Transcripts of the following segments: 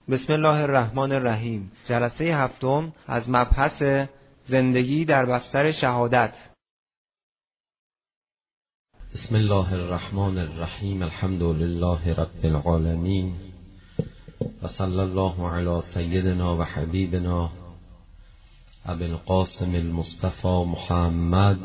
بسم الله الرحمن الرحیم. جلسه هفتم از مبحث زندگی در بستر شهادت. بسم الله الرحمن الرحیم. الحمد لله رب العالمین و صلی الله علی سیدنا و حبیبنا ابی القاسم المصطفى محمد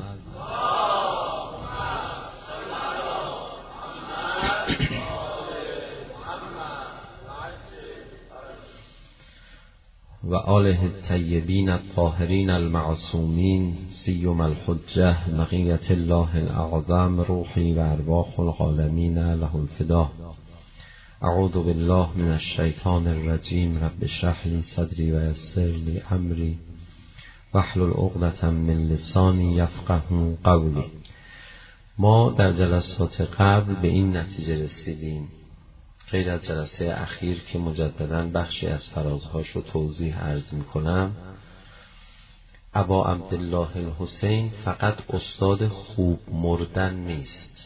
و آله الطیبین الطاهرین المعصومین سیم الحجة بقیة الله الاعظم روحی و ارواح العالمین له الفدا. اعوذ بالله من الشیطان الرجیم. رب اشرح لی صدری و یسر لی امری واحلل عقدة من لسانی یفقهوا قولی. ما در جلسات قبل به این نتیجه رسیدیم، غیر از جلسه اخیر که مجدداً بخشی از فرازهاش رو توضیح عرض میکنم، ابا عبدالله الحسین فقط استاد خوب مردن نیست،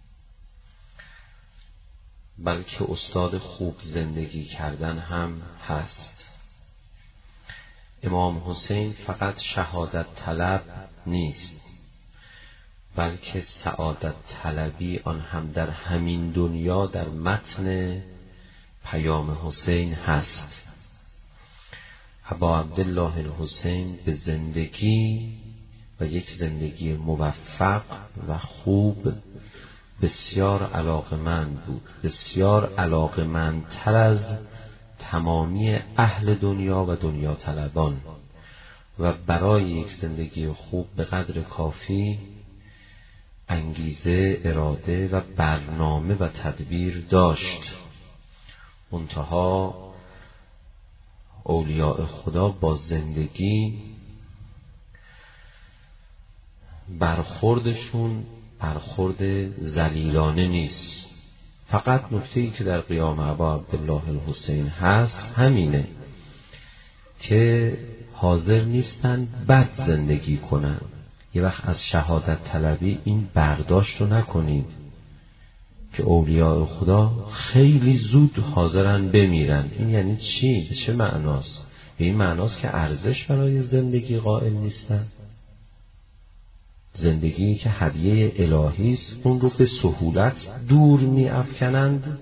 بلکه استاد خوب زندگی کردن هم هست. امام حسین فقط شهادت طلب نیست، بلکه سعادت طلبی آن هم در همین دنیا در متن پیام حسین هست. ابا عبدالله الحسین به زندگی و یک زندگی موفق و خوب بسیار علاقمند بود، بسیار علاقمندتر از تمامی اهل دنیا و دنیا طلبان، و برای یک زندگی خوب به قدر کافی انگیزه، اراده و برنامه و تدبیر داشت. منتها اولیاء خدا با زندگی برخوردشون برخورد ذلیلانه نیست. فقط نکته‌ای که در قیام ابا عبدالله الحسین هست همینه که حاضر نیستن بد زندگی کنن. یه وقت از شهادت طلبی این برداشت رو نکنید که اولیاء خدا خیلی زود حاضرن بمیرن. این یعنی چی؟ به چه معناست؟ به این معناست که ارزش برای زندگی قائل نیستن. زندگی که هدیه الهی است اون رو به سهولت دور می افکنند.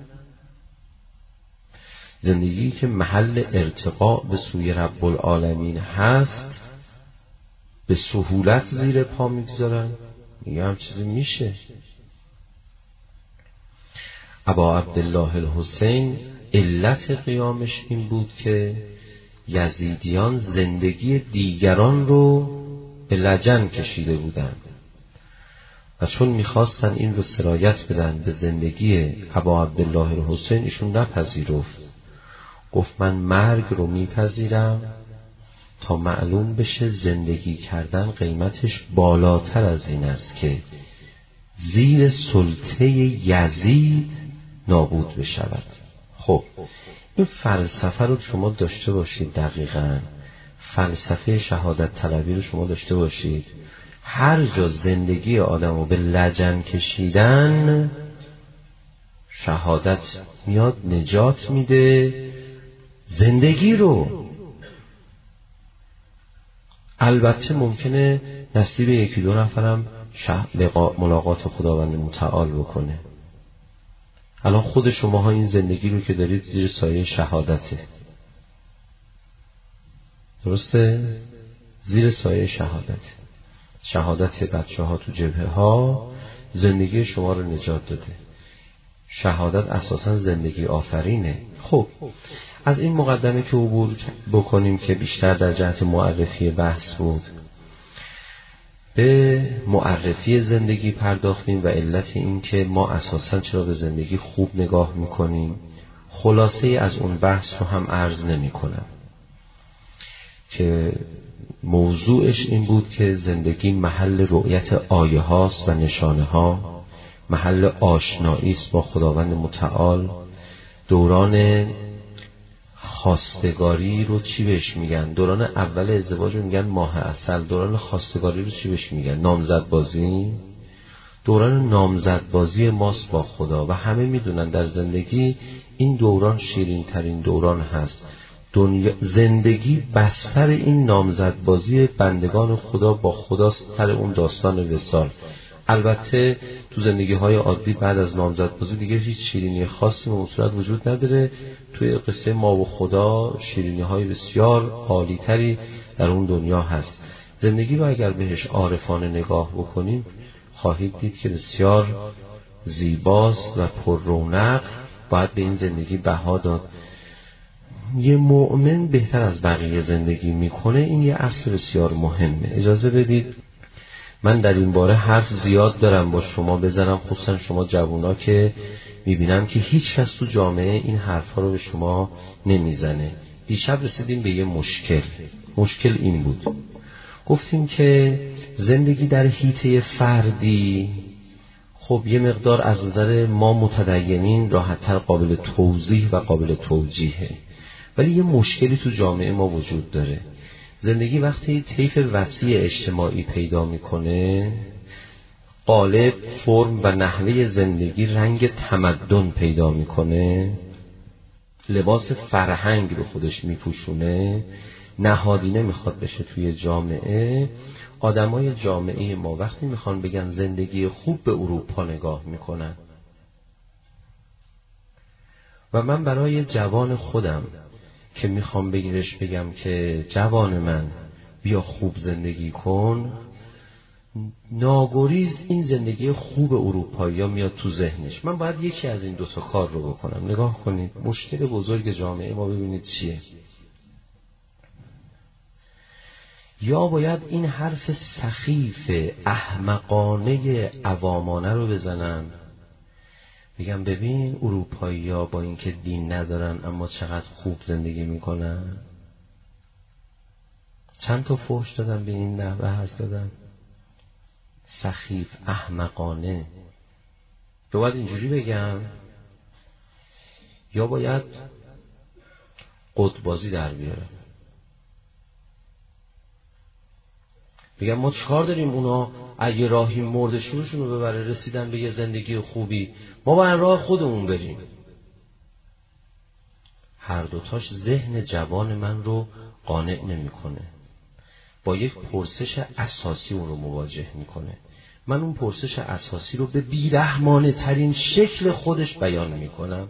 زندگی که محل ارتقاء به سوی رب العالمین هست به سهولت زیر پا میگذارن. میگه هم چیزی میشه. ابا عبدالله الحسین علت قیامش این بود که یزیدیان زندگی دیگران رو به لجن کشیده بودن و چون میخواستن این رو سرایت بدن به زندگی ابا عبدالله الحسین، ایشون نپذیرفت. گفت من مرگ رو میپذیرم تا معلوم بشه زندگی کردن قیمتش بالاتر از این است که زیر سلطه یزید نابود بشود. خب این فلسفه رو شما داشته باشید، دقیقاً فلسفه شهادت طلبی رو شما داشته باشید. هر جا زندگی آدم رو به لجن کشیدن، شهادت میاد نجات میده زندگی رو. البته ممکنه نصیب یکی دو نفرم ملاقات خداوند متعال بکنه. الان خود شماها این زندگی رو که دارید زیر سایه شهادته، درسته؟ زیر سایه شهادت بچه ها تو جبهه ها زندگی شما رو نجات داده. شهادت اساساً زندگی آفرینه. خب از این مقدمه که عبور بکنیم که بیشتر در جهت معرفی بحث بود، به معرفی زندگی پرداختیم و علت این که ما اساساً چرا به زندگی خوب نگاه میکنیم. خلاصه از اون بحث رو هم عرض نمی کنم که موضوعش این بود که زندگی محل رؤیت آیه هاست و نشانه ها، محل آشنایی است با خداوند متعال. دوران خواستگاری رو چی بهش میگن؟ دوران اول ازدواج رو میگن ماه عسل. دوران خواستگاری رو چی بهش میگن؟ نامزد بازی. دوران نامزدبازی ماست با خدا و همه میدونن در زندگی این دوران شیرین ترین دوران هست. زندگی بستر این نامزدبازی بندگان خدا با خداست، سر اون داستان وصال. البته تو زندگی های عادی بعد از نامزدبازی دیگه هیچ شیرینی خاصی به اون صورت وجود نداره. توی قصه ما و خدا شیرینی های بسیار عالی تری در اون دنیا هست. زندگی رو اگر بهش عارفانه نگاه بکنیم خواهید دید که بسیار زیباست و پر رونق. باید به این زندگی بها داد. یه مؤمن بهتر از بقیه زندگی میکنه، این یه اصل بسیار مهمه. اجازه بدید من در این باره حرف زیاد دارم با شما بزنم، خصوصا شما جوونا که میبینم که هیچ کس تو جامعه این حرفا رو به شما نمیزنه. دیشب رسیدیم به یه مشکل این بود، گفتیم که زندگی در حیطه فردی خب یه مقدار از نظر ما متدینین راحت‌تر قابل توضیح و قابل توجیهه، ولی یه مشکلی تو جامعه ما وجود داره. زندگی وقتی طیف وسیع اجتماعی پیدا میکنه، قالب، فرم و نحوه زندگی رنگ تمدن پیدا میکنه، لباس فرهنگ رو خودش میپوشونه، نهادینه میخواد بشه توی جامعه. آدمای جامعه ما وقتی میخوان بگن زندگی خوب به اروپا نگاه میکنن. و من برای جوان خودم که میخوام بگم که جوان من بیا خوب زندگی کن، ناگریز این زندگی خوب اروپایی ها میاد تو ذهنش. من باید یکی از این دوتا کار رو بکنم. نگاه کنید مشکل بزرگ جامعه ما ببینید چیه. یا باید این حرف سخیف احمقانه عوامانه رو بزنم، بگم ببین اروپایی ها با اینکه دین ندارن اما چقدر خوب زندگی میکنن. چند تا فحش دادن به این نحوه هست دادن، سخیف احمقانه. یا باید اینجوری بگم، یا باید قطبازی در بیارم، بگم ما چکار داریم اونا اگه راهی مردشونشون رو ببره رسیدن به یه زندگی خوبی، ما باید راه خودمون بریم. هر دوتاش ذهن جوان من رو قانع نمیکنه. با یک پرسش اساسی اون رو مواجه میکنه. من اون پرسش اساسی رو به بیرحمانه ترین شکل خودش بیان میکنم،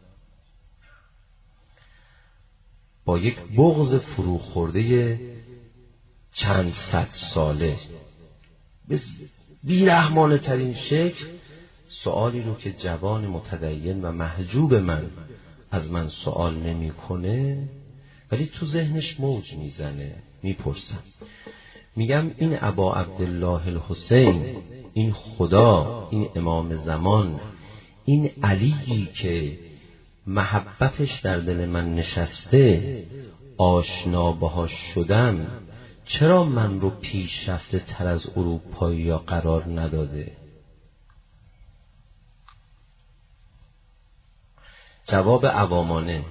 با یک بغض فروخورده چند صد ساله به بیرحمانه ترین شکل سوالی رو که جوان متدین و محجوب من از من سوال نمی کنه ولی تو ذهنش موج میزنه، میپرسم. میگم این ابا عبدالله الحسین، این خدا، این امام زمان، این علیی که محبتش در دل من نشسته، آشنا باهاش شدم، چرا من رو پیشرفته تر از اروپایی ها قرار نداده؟ جواب عوامانه.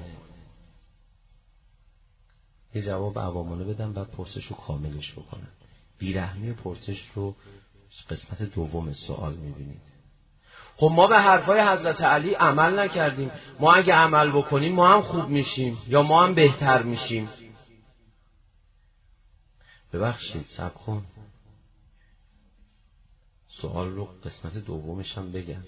یه جواب عوامانه بدم بعد پرسش رو کاملش بکنم. بیرحمی پرسش رو قسمت دوم سوال میبینید. خب ما به حرفای حضرت علی عمل نکردیم، ما اگه عمل بکنیم ما هم خوب میشیم یا ما هم بهتر میشیم. ببخشید صبر کن، سوال رو قسمت دومش هم بگم.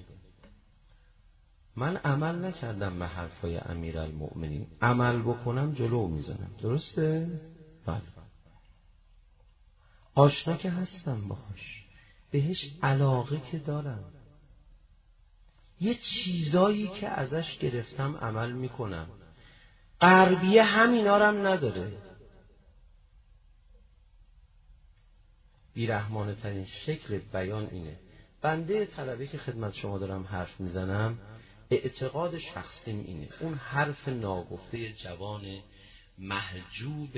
من عمل نکردم به حرفای امیرالمؤمنین، عمل بکنم جلو میزنم، درسته؟ بله. آشنا که هستم باهاش، بهش علاقه که دارم، یه چیزایی که ازش گرفتم عمل میکنم. غربیه همینا رو هم نداره. بیرحمانه ترین شکل بیان اینه. بنده طلبه که خدمت شما دارم حرف میزنم، اعتقاد شخصیم اینه. اون حرف ناگفته جوان محجوب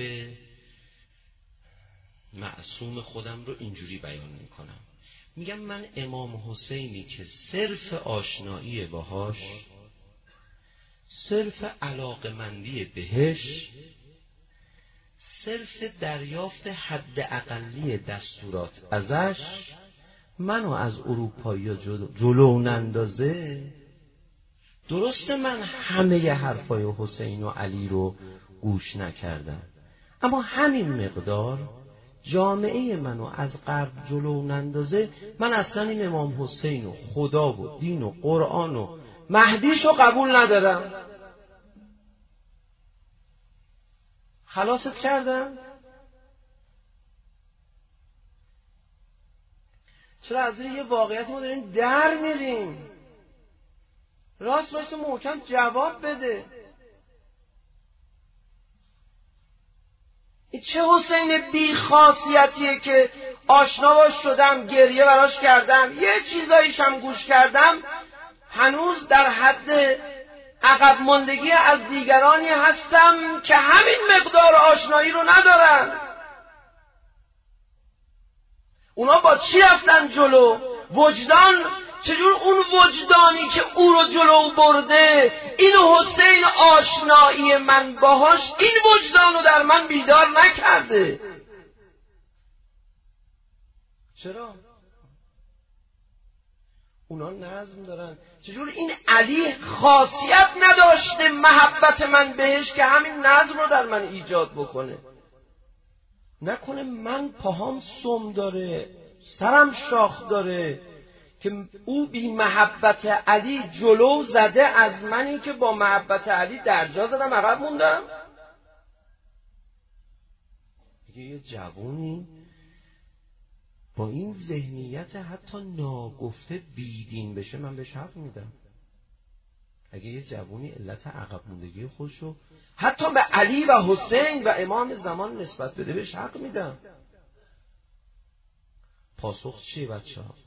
معصوم خودم رو اینجوری بیان میکنم. میگم من امام حسینی که صرف آشنایی باهاش، صرف علاقمندی بهش، صرف دریافت حد اقلی دستورات ازش منو از اروپایی جلو نندازه. درسته من همه حرفای حسین و علی رو گوش نکردم، اما همین مقدار جامعه منو از غرب جلو نندازه. من اصلا این امام حسین و خدا و دین و قرآن و مهدیش رو قبول ندارم. خلاصت کردم. چرا از یه واقعیتی ما داریم در میریم؟ راست باشه محکم جواب بده. این چه حسین بی خاصیتیه که آشنا باش شدم، گریه براش کردم، یه چیزاییش هم گوش کردم، هنوز در حد عقب ماندگی از دیگرانی هستم که همین مقدار آشنایی رو ندارن. اونا با چی رفتن جلو؟ وجدان. چجور اون وجدانی که او رو جلو برده، این حسین آشنایی من باهاش این وجدان رو در من بیدار نکرده؟ چرا؟ اونا نظم دارن. چجور این علی خاصیت نداشته محبت من بهش که همین نظم رو در من ایجاد بکنه؟ نکنه من پاهام سم داره، سرم شاخ داره، که او بی محبت علی جلو زده از منی که با محبت علی درجا زدم عقب موندم؟ یه جوونی با این ذهنیت حتی ناگفته بیدین بشه، من بهش حق میدم. اگه یه جوونی علت عقب موندگی خودشو حتی به علی و حسین و امام زمان نسبت بده، بهش حق میدم. پاسخ چیه بچه ها؟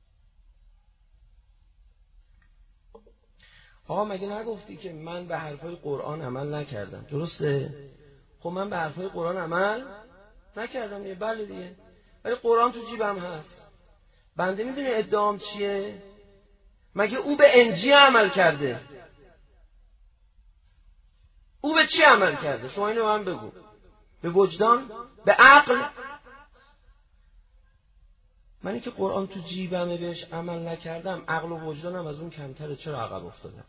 آقا مگه نگفتی که من به حرفای قرآن عمل نکردم؟ درسته؟ خب من به حرفای قرآن عمل نکردم دیگه. بله دیگه، ولی قرآن تو جیبم هست. بنده میدونی ادعام چیه؟ مگه او به انجیل عمل کرده؟ او به چی عمل کرده؟ شما اینو من بگو. به وجدان؟ به عقل؟ منی که قرآن تو جیبمه بهش عمل نکردم، عقل و وجدانم از اون کمتره، چرا عقب افتادم؟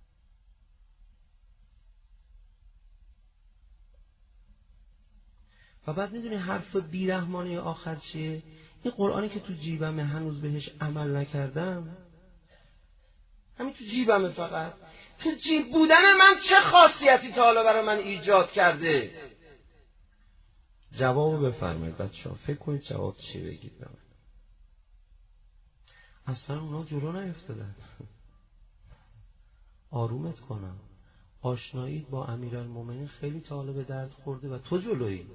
و بعد میدونی حرف بیرحمانه آخر چیه؟ این قرآنی که تو جیبمه هنوز بهش عمل نکردم، همین تو جیبمه، فقط تو جیب بودن من چه خاصیتی تا حالا برای من ایجاد کرده؟ جوابو بفرمایید بچه‌ها، فکر کنید جواب چی بگید. اصلا اونا جلو نیفتادن. آرومت کنم، آشناییت با امیرالمومنین خیلی تا حالا به درد خورده و تو جلویی.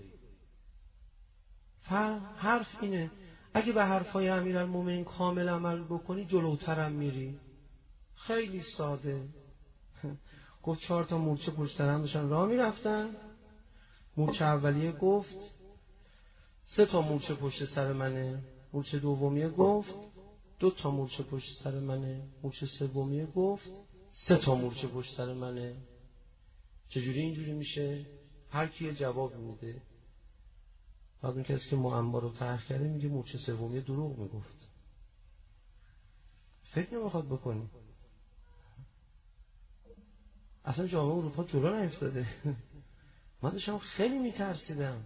حرف اینه اگه به حرفای امیرالمومنین کامل عمل بکنی جلوترم میری. خیلی ساده. گفت 4 تا مورچه پشت سر هم داشتن راه میرفتن. مورچه اولیه گفت 3 تا مورچه پشت سر منه. مورچه دومیه گفت 2 تا مورچه پشت سر منه. مورچه سومیه گفت 3 تا مورچه پشت سر منه. چجوری اینجوری میشه؟ هر کی جواب میده. بعد اون کسی که معما رو طرح کرده میگه مورچه سومیه دروغ میگفت. فکر نمیخواد بکنی. اصلا جامعه اروپا جلو نیفتاده. من داشتم خیلی میترسیدم.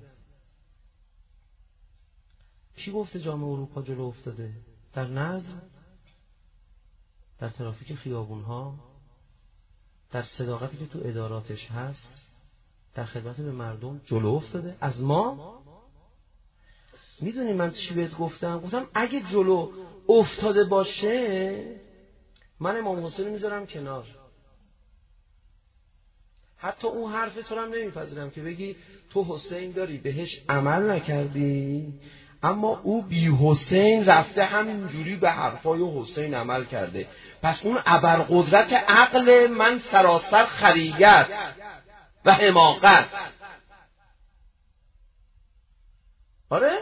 کی گفته جامعه اروپا جلو افتاده؟ در نظم، در ترافیک خیابونها، در صداقتی که تو اداراتش هست، در خدمت به مردم جلو افتاده از ما. میدونی من چی بهت گفتم؟ گفتم اگه جلو افتاده باشه من امام حسین میذارم کنار. حتی اون حرف تو هم نمیپذیرم که بگی تو حسین داری بهش عمل نکردی، اما او بی حسین رفته همینجوری به حرفای حسین عمل کرده. پس اون ابرقدرت عقل من سراسر خریت و حماقت. آره؟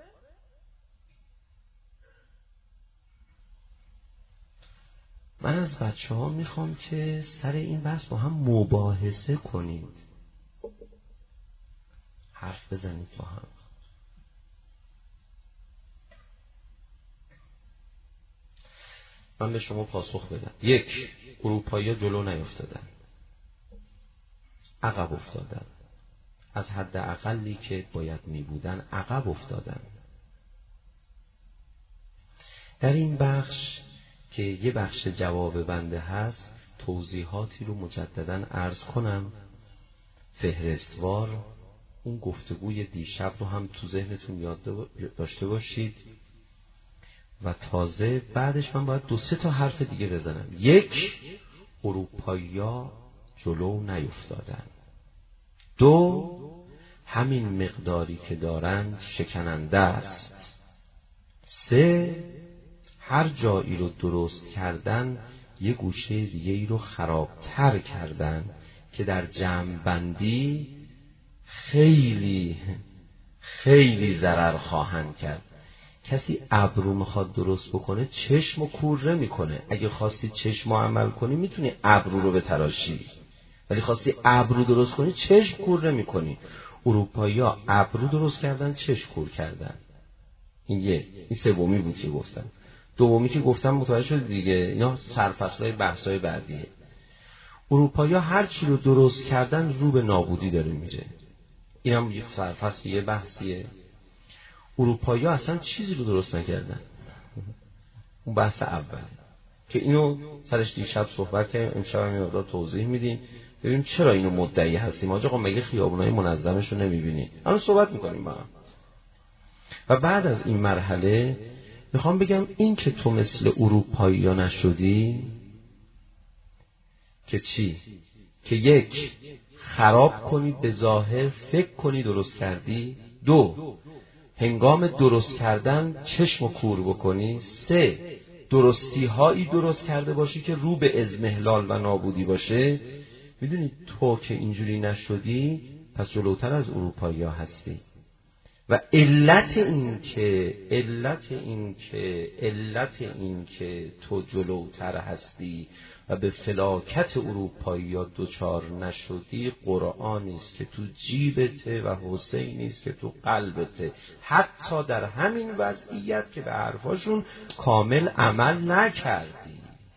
من از بچه ها میخوام که سر این بحث با هم مباحثه کنید، حرف بزنید با هم. من به شما پاسخ بدم. یک، اروپایی‌ها جلو نیفتادن، عقب افتادن، از حد اقلی که باید می بودن عقب افتادن. در این بخش که یه بخش جواب بنده هست توضیحاتی رو مجدداً عرض کنم، فهرستوار اون گفتگوی دیشب رو هم تو ذهنتون یاد داشته باشید و تازه بعدش من باید 2-3 تا حرف دیگه بزنم. یک، اروپایی‌ها جلو نیفتادن. دو، همین مقداری که دارند شکننده است. سه، هر جایی رو درست کردن یه گوشه دیگه ای رو خرابتر کردن که در جمع بندی خیلی خیلی ضرر خواهند کرد. کسی ابرو میخواد درست بکنه چشم و کوره میکنه. اگه خواستی چشم عمل کنی میتونی ابرو رو بتراشی، ولی خواستی ابرو درست کنی چشم کوره میکنی. اروپایی‌ها ابرو درست کردن، چشم کور کردن. این سومی بود که گفتم. دومی که گفتم متوجه شد دیگه، اینا سرفصل‌های بحث‌های بعدیه. اروپایی‌ها هر چی رو درست کردن رو به نابودی داره میره. اینم یه سرفصل، یه بحثیه. اروپایی‌ها اصلا چیزی رو درست نکردن. اون بحث اول که اینو سرش دیشب صحبت کردیم، امشب هم یه توضیح میدیم ببینیم چرا اینو مدعی هستیم. آقا مگه خیابونای منظمش رو نمیبینی؟ الان صحبت میکنیم با هم. و بعد از این مرحله میخوام بگم این که تو مثل اروپایی‌ها نشدی که چی؟ که یک، خراب کنی به ظاهر فکر کنی درست کردی. دو، هنگام درست کردن چشم و کور بکنی. سه، درستی هایی درست کرده باشی که رو به اضمحلال و نابودی باشه. میدونی تو که اینجوری نشدی پس جلوتر از اروپایی ها هستی. و علت این که تو جلوتر هستی و به فلاکت اروپایی ها دوچار نشدی قرآنی است که تو جیبته و حسینی است که تو قلبته. حتی در همین وضعیت که به حرفاشون کامل عمل نکردی،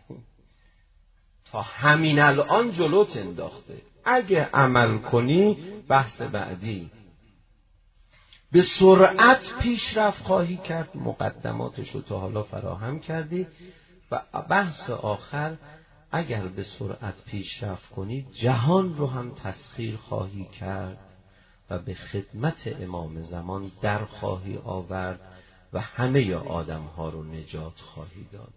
تا همین الان جلوت انداخته. اگه عمل کنی بحث بعدی به سرعت پیشرفت خواهی کرد، مقدماتش رو تا حالا فراهم کردی. و بحث آخر، اگر به سرعت پیشرفت کنی جهان رو هم تسخیر خواهی کرد و به خدمت امام زمان در خواهی آورد و همه آدم ها رو نجات خواهی داد.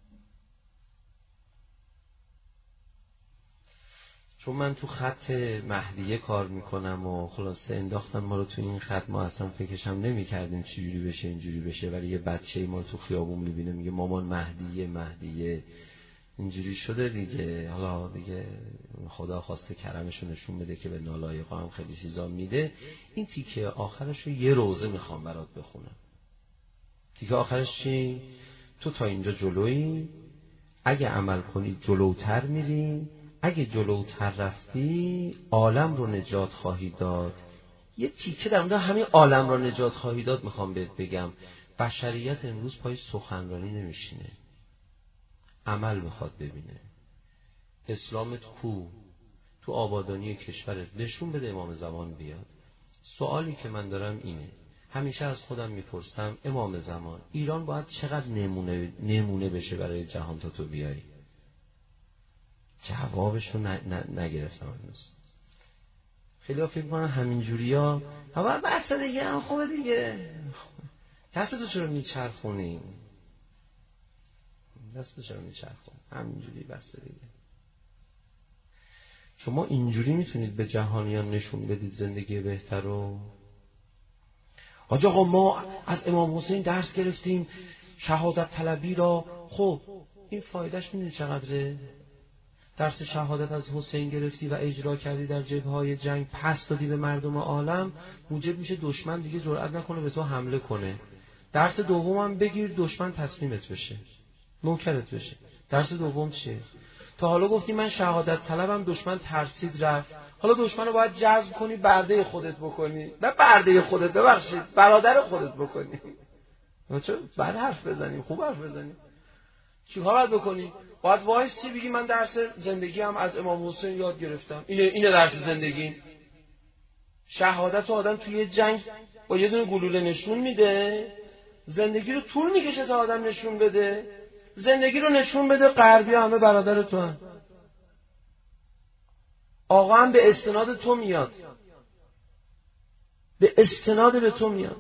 چون من تو خط مهدیه کار میکنم و خلاصه انداختن ما رو تو این خط، ما اصلا فکرشم نمی کردیم چجوری بشه اینجوری بشه، ولی یه بچه ما تو خیابون میبینه میگه مامان مهدیه اینجوری شده دیگه. حالا دیگه خدا خواسته کرمشو نشون بده که به نالایقا هم خیلی چیزا میده. این تیکه آخرش رو یه روزه میخوام برات بخونم. تیکه آخرش چی؟ تو تا اینجا جلویی، اگه عمل کنی جلوتر میری، اگه جلوتر رفتی عالم رو نجات خواهی داد. یه تیکه در مورد همین عالم رو نجات خواهی داد میخوام بهت بگم. بشریت امروز پای سخنرانی نمیشینه، عمل میخواد ببینه. اسلامت کو؟ تو آبادانی کشورت نشون بده امام زمان بیاد. سوالی که من دارم اینه، همیشه از خودم میپرسم امام زمان ایران باید چقدر نمونه بشه برای جهان تا تو بیایی؟ جوابشو نگرفتم هنوز. خیلی ها فکر کنن همینجوریا اما بس دیگه هم خوبه دیگه. دستتو چرا میچرخونی؟ دستتو چرا میچرخون؟ همینجوری بس دیگه. شما اینجوری میتونید به جهانیان نشون بدید زندگی بهتر رو. آقا ما از امام حسین درس گرفتیم شهادت طلبی را. خب این فایدهش میدونی چقدره؟ درس شهادت از حسین گرفتی و اجرا کردی در جبهه‌های جنگ، پس دادی به مردم عالم، موجب میشه دشمن دیگه جرئت نکنه به تو حمله کنه. درس دومم بگیر دشمن تسلیمت بشه، نوکرت بشه. درس دوم چیه؟ تا حالا گفتی من شهادت طلبم، دشمن ترسید رفت. حالا دشمن رو باید جذب کنی، برده خودت بکنی. نه برده خودت، ببخشید برادر خودت بکنی. چرا بعد حرف بزنیم؟ خوب حرف بزنیم. چیکار باید بکنی؟ باید وایسی بگی من درس زندگی هم از امام حسین یاد گرفتم، اینه درس زندگی. شهادت آدم توی جنگ با یه دونه گلوله نشون میده، زندگی رو طول میکشه تا آدم نشون بده. زندگی رو نشون بده غربی همه برادر تو هم. آقا هم به استناد تو میاد، به استناد به تو میاد.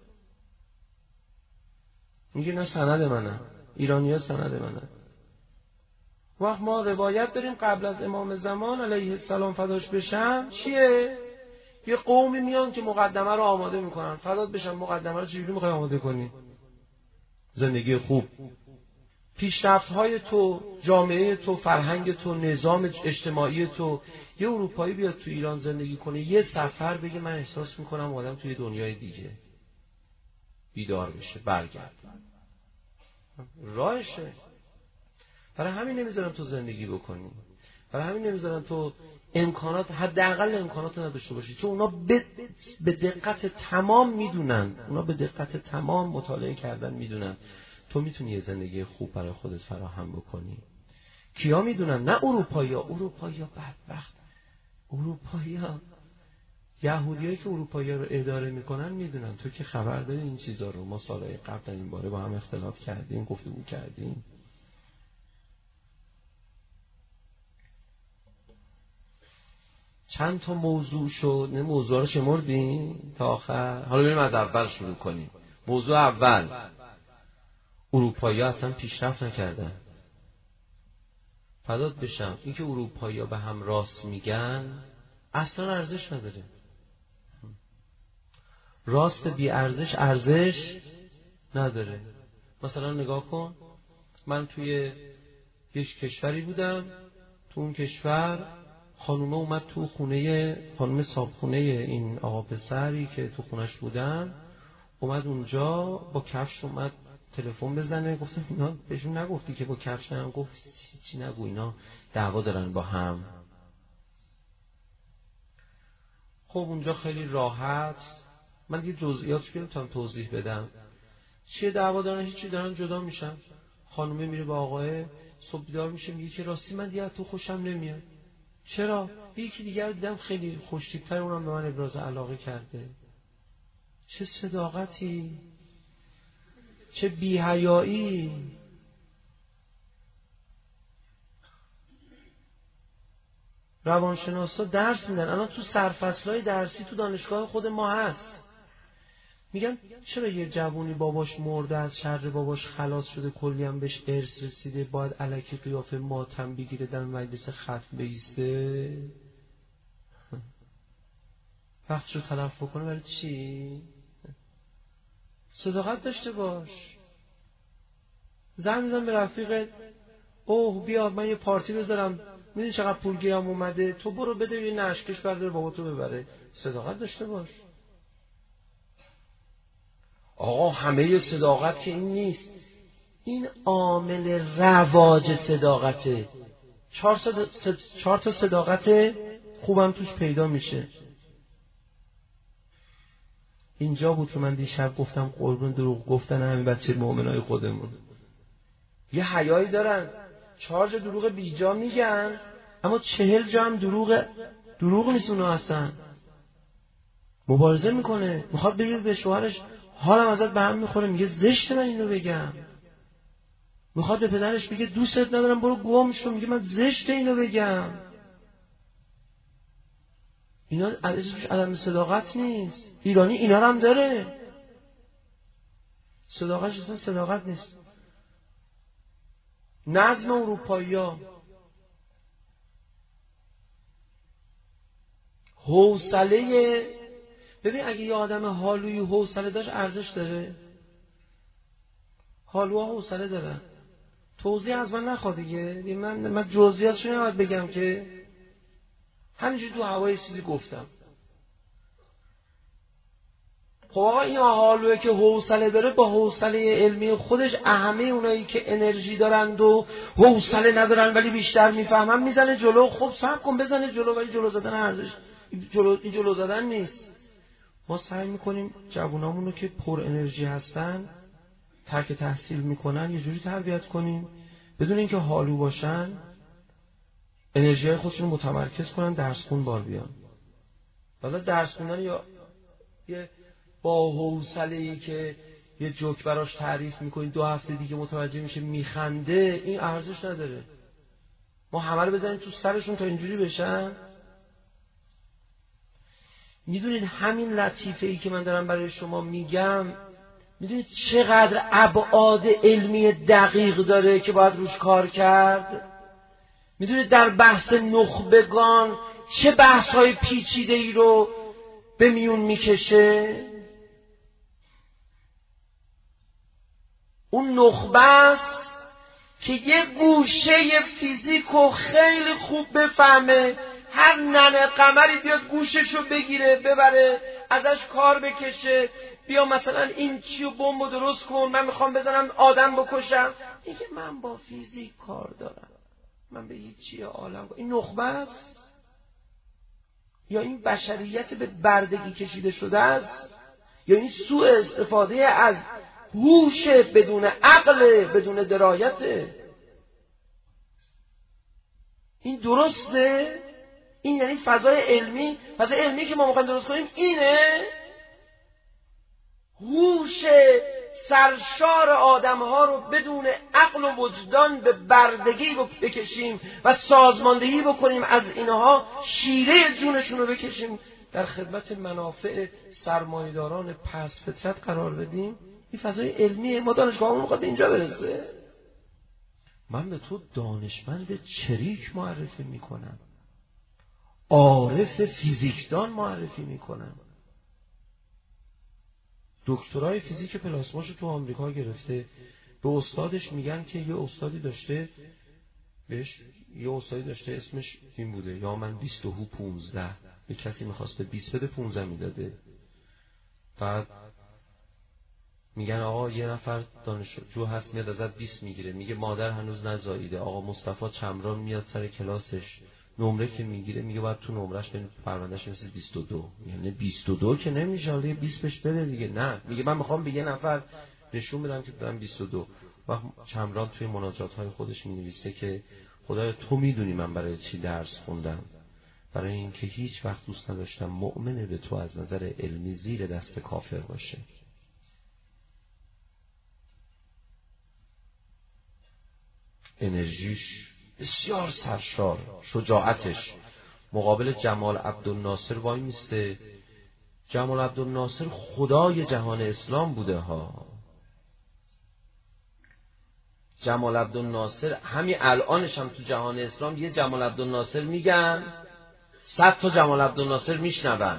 میگه نه سند منه، ایرانی‌ها سند منه. وقت ما روایت داریم قبل از امام زمان علیه السلام فداش بشم چیه؟ یه قومی میان که مقدمه رو آماده میکنن. فدات بشم مقدمه رو چجوری میخوای آماده کنی؟ زندگی خوب، پیشرفت‌های تو، جامعه تو، فرهنگ تو، نظام اجتماعی تو. یه اروپایی بیاد تو ایران زندگی کنه، یه سفر بگه من احساس میکنم آدم توی دنیای دیگه، بیدار بشه برگرد. راهشه. برای همین نمیذارن تو زندگی بکنی، برای همین نمیذارن تو امکانات، حداقل امکانات نداشته باشی، چون اونا به دقت تمام میدونن، اونا به دقت تمام مطالعه کردن میدونن تو میتونی یه زندگی خوب برای خودت فراهم بکنی. کیا میدونن؟ نه اروپایی‌ها بدبخت. اروپایی‌ها، یهودیایی که اروپایی‌ها رو اداره میکنن میدونن. تو که خبر داری این چیزا رو؟ ما سالهای قبل این باره با هم اختلاف کردیم، گفتگو کردیم. چند تا موضوع شد، نه موضوع رو شمردیم تا آخر. حالا بریم از اول شروع کنیم. موضوع اول، اروپایی‌ها اصلا پیشرفت نکردن. فدات بشم این که اروپایی‌ها به هم راست میگن اصلا ارزش نداره. راست بی ارزش ارزش نداره. مثلا نگاه کن، من توی یک کشوری بودم، تو اون کشور خانومه اومد تو خونه، خانوم صابخونه این آقا پسری که تو خونش بودم اومد اونجا با کفش اومد تلفن بزنه. گفتم اینا بهشون نگفتی که با کفش نرم؟ گفت چی نگو، اینا دعوا دارن با هم. خب اونجا خیلی راحت، من دیگه جزئیاتش نمیتونم توضیح بدم چیه دعوا دارن، هیچی، دارن جدا میشن. خانومه میره با آقای، صبح بیدار میشه میگه که راستی من دیگه تو خوشم نمیاد. چرا؟ یکی دیگر دیدم خیلی خوش‌تیپ‌تر، اونم به من ابراز علاقه کرده. چه صداقتی، چه بی‌حیایی. روانشناسا درس میدن الان تو سرفصل‌های درسی تو دانشگاه خود ما هست. میگن چرا یه جوونی باباش مرده، از شر باباش خلاص شده، کلی هم بهش ارث رسیده، باید الکی قیافه ماتم بگیره در مجلس ختم بیسته؟ وقتشو تلف بکنه برای چی؟ صداقت داشته باش. زنگ میزن به رفیقت، اوه بیا من یه پارتی بذارم، میدونی چقدر پول گیرم اومده، تو برو بده یه نشکش بردار بابا تو ببره. صداقت داشته باش. آقا همه صداقت که این نیست، این عامل رواج صداقته. 4 تا صداقت خوبم توش پیدا میشه. اینجا بود که من دیشب گفتم قربون دروغ گفتن همین بچه مؤمنای خودمون یه حیایی دارن، 4 جا دروغ بیجا میگن، اما 40 جا هم دروغ نیست. اونو اصلا مبارزه میکنه، میخواد بگه به شوهرش حالم ازت به هم میخوره، میگه زشت من اینو بگم. میخواد به پدرش بگه دوستت ندارم برو گم شو، میگه من زشت اینو بگم. اینا ازش عدم صداقت نیست. ایرانی اینا رو هم داره، صداقتش اصلا صداقت نیست. نظم اروپایی‌ها، حوصله. ببین اگه یه آدم حالوی حوصله داشت ارزش داره. حالوها حوصله دارن. توضیح از من نخواد دیگه، من جزئیاتش نباید بگم که، همینجوری تو هوای چیزی گفتم. خب آقا این حالوه که حوصله داره، با حوصله علمی خودش همه اونایی که انرژی دارند و حوصله ندارن ولی بیشتر میفهمن میزنه جلو. خب صبر کن بزنه جلو، ولی جلو زدن ارزش، جلو زدن نیست. ما سعی میکنیم جوانامونو که پر انرژی هستن، ترک تحصیل میکنن، یه جوری تربیت کنیم بدون اینکه حالو باشن انرژی های خودشون رو متمرکز کنن، درس خون بار بیان. حالا درس خوندن یا یه با حوصله‌ای که یه جوک براش تعریف میکنی 2 هفته دیگه متوجه میشه میخنده، این ارزش نداره. ما همه رو بزنیم تو سرشون تا اینجوری بشن. میدونید همین لطیفه‌ای که من دارم برای شما میگم، میدونید چقدر ابعاد علمی دقیق داره که باید روش کار کرد؟ میدونید در بحث نخبگان چه بحث‌های پیچیده‌ای رو به میون میکشه؟ اون نخبه است که یه گوشه فیزیکو خیلی خوب بفهمه، هر ننه قمری بیاد گوششو بگیره ببره ازش کار بکشه، بیا مثلا این چیو بمبو درست کن، من میخوام بزنم آدم بکشم، میگه من با فیزیک کار دارم، من به هیچی عالم. این نخبه است یا این بشریت به بردگی کشیده شده است؟ یا این سوء استفاده از هوش بدون عقل، بدون درایت؟ این درسته؟ این یعنی فضای علمی؟ فضای علمی که ما میخوایم درست کنیم اینه؟ هوش سرشار آدم‌ها رو بدون عقل و وجدان به بردگی بکشیم و سازماندهی بکنیم، از اینها شیره جونشون رو بکشیم در خدمت منافع سرمایه‌داران پس فطرت قرار بدیم؟ این فضای علمیه. ما دانشگاهمون میخواد به اینجا برسه؟ من به تو دانشمند چریک معرفی میکنم، عارف فیزیکدان معرفی میکنم، دکترای فیزیک پلاسماشو تو آمریکا گرفته، به استادش میگن که یه استادی داشته اسمش این بوده، یا من 22 15، یه کسی میخواسته 20 بده 15 میداده. بعد میگن آقا یه نفر دانشجو هست میاد ازت 20 میگیره، میگه مادر هنوز نزاییده. آقا مصطفی چمران میاد سر کلاسش، نمره که میگیره میگه باید تو نمرش ببین پروندهش مثل 22. یعنی 22 که نمیشه، حالا 20 بهش بده دیگه. نه، میگه من میخوام به یه نفر نشون بدم که دارم 22. و چمران توی مناجات‌های خودش مینویسه که خدایا تو میدونی من برای چی درس خوندم، برای اینکه هیچ وقت دوست نداشتم مؤمن به تو از نظر علمی زیر دست کافر باشه. انرژیش بسیار سرشار، شجاعتش مقابل جمال عبدالناصر وای میسته. جمال عبدالناصر خدای جهان اسلام بوده ها. جمال عبدالناصر همین الانش هم تو جهان اسلام یه جمال عبدالناصر میگن 100 تا جمال عبدالناصر میشنون.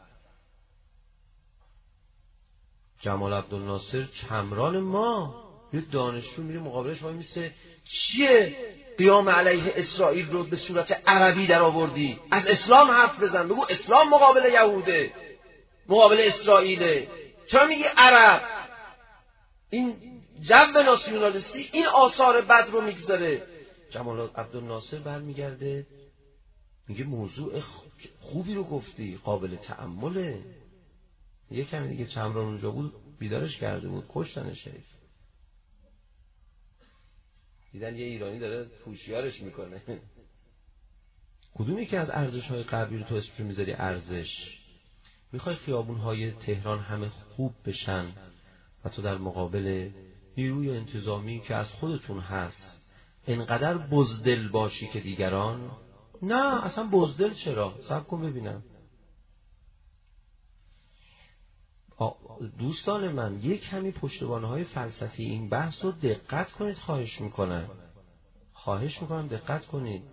جمال عبدالناصر چمران ما، یه دانشجو میره مقابلش وای میسته، چیه قیام علیه اسرائیل رو به صورت عربی در آوردی؟ از اسلام حرف بزن، بگو اسلام مقابل یهوده، مقابل اسرائیله، چرا میگی عرب؟ این جو ناسیونالیستی این آثار بد رو میگذاره. جمال عبدالناصر برمیگرده میگه موضوع خوبی رو گفتی، قابل تأمله. یه کمی دیگه چمران اونجا بود بیدارش کرده بود، کشتنش. دیدن یه ایرانی داره پوشیارش میکنه. کدومی که از ارزش‌های غربی رو تو اسم میذاری ارزش؟ میخوای خیابون‌های تهران همه خوب بشن و تو در مقابل نیروی انتظامی که از خودتون هست انقدر بزدل باشی که دیگران؟ نه اصلا بزدل چرا؟ صبر کن ببینم. دوستان من یک کمی پشتوانه‌های فلسفی این بحث رو دقت کنید، خواهش میکنم دقت کنید.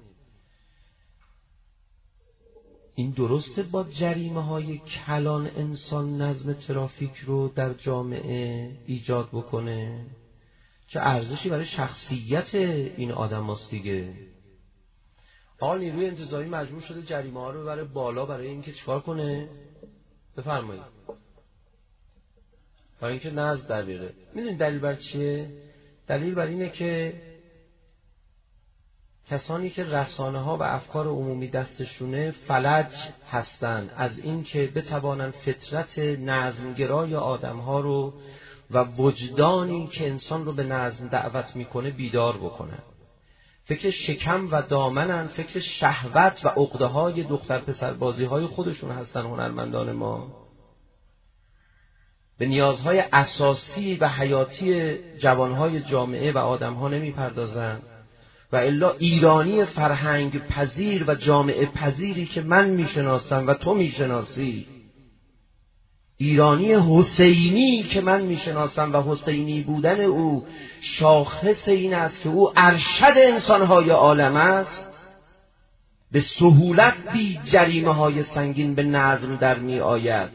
این درسته با جریمه‌های کلان انسان نظم ترافیک رو در جامعه ایجاد بکنه؟ چه ارزشی برای شخصیت این آدم هست دیگه. نیروی انتظامی مجبور شده جریمه ها رو ببره بالا برای اینکه چیکار کنه؟ بفرمایید. برای اینکه نظم در بیاره. میدونید دلیل بر چیه؟ دلیل بر اینه که کسانی که رسانه ها و افکار عمومی دستشونه فلج هستند از اینکه بتوانند فطرت نظمگرای آدم ها رو و وجدانی که انسان رو به نظم دعوت میکنه بیدار بکنن. فکر شکم و دامنن، فکر شهوت و عقده‌های دختر پسر بازی‌های خودشون هستن هنرمندان ما. به نیازهای اساسی و حیاتی جوانهای جامعه و آدمها نمیپردازن. و الا ایرانی فرهنگ پذیر و جامعه پذیری که من میشناسم و تو میشناسی، ایرانی حسینی که من میشناسم و حسینی بودن او شاخص این است که او ارشد انسانهای عالم است، به سهولت بی جریمه های سنگین به نظم در می آید.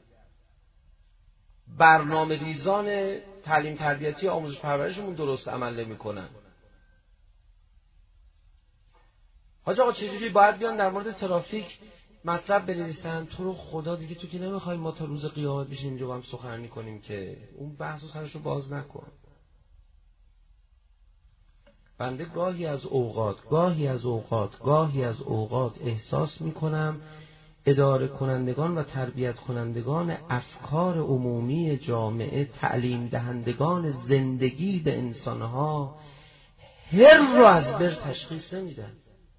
برنامه ریزان تعلیم تربیتی آموزش پرورشمون درست عمل نمی کنن. حاج آقا چجوری باید بیان در مورد ترافیک مطلب بنویسن؟ تو رو خدا دیگه تو که نمیخوای ما تا روز قیامت بشیم اینجا با هم سخنرانی کنیم که اون بحث و سرشو باز نکن. بنده گاهی از اوقات احساس میکنم اداره کنندگان و تربیت کنندگان افکار عمومی جامعه، تعلیم دهندگان زندگی به انسانها، هر رو از بر تشخیص نمیدن.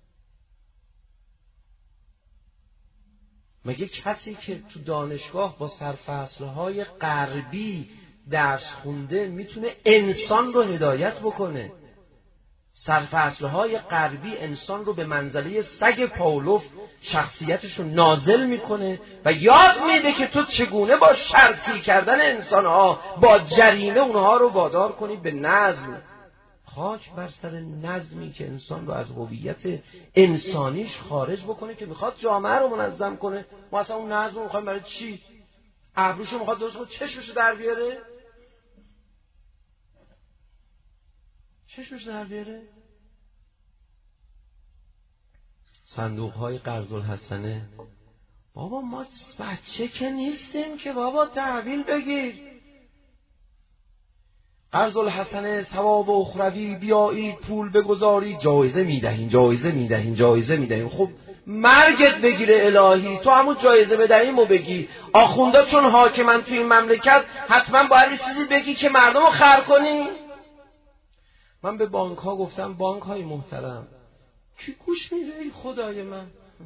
مگه کسی که تو دانشگاه با سرفصلهای غربی درس خونده میتونه انسان رو هدایت بکنه؟ سرفصلهای غربی انسان رو به منزله سگ پاولوف شخصیتش رو نازل میکنه و یاد میده که تو چگونه با شرطی کردن انسانها با جریمه اونها رو وادار کنی به نظم. خاک بر سر نظمی که انسان رو از هویت انسانیش خارج بکنه که میخواد جامعه رو منظم کنه. ما اصلا اون نظم رو میخوایم برای چی؟ ابروشو میخواد درست کنه چشمشو در بیاره؟ صندوق های قرض الحسنه. بابا ما بچه که نیستیم که بابا تحویل بگیر. قرض الحسنه ثواب اخروی، بیایید پول بگذارید جایزه میدهیم. خب مرگت بگیره الهی، تو همون جایزه بدهیم و بگی. آخوندا چون حاکمن توی این مملکت حتما باید چیزی بگی که مردم رو خر کنی. من به بانک ها گفتم بانک های محترم کی گوش میده؟ ای خدای من،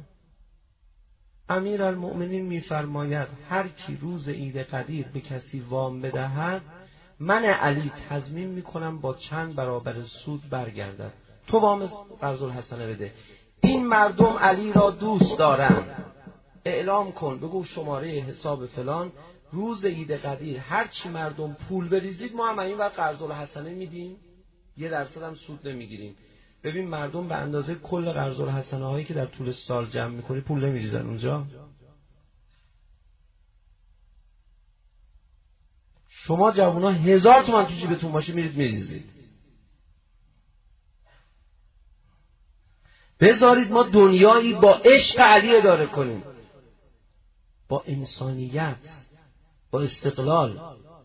امیرالمؤمنین میفرماید هر کی روز عید قدیر به کسی وام بدهد، من علی تضمین میکنم با چند برابر سود برگردد. تو وام قرض الحسنه بده، این مردم علی را دوست دارن، اعلام کن، بگو شماره حساب فلان، روز عید قدیر هر چی مردم پول بریزید ما هم این وقت قرض الحسنه میدیم، 1% هم سود نمیگیریم. ببین مردم به اندازه کل قرض الحسنه هایی که در طول سال جمع میکنی پول نمیریزن اونجا. شما جوونا 1000 تومان تو جیبتون باشه میرید میریزید. بذارید ما دنیایی با عشق علی اداره کنیم، با انسانیت، با استقلال.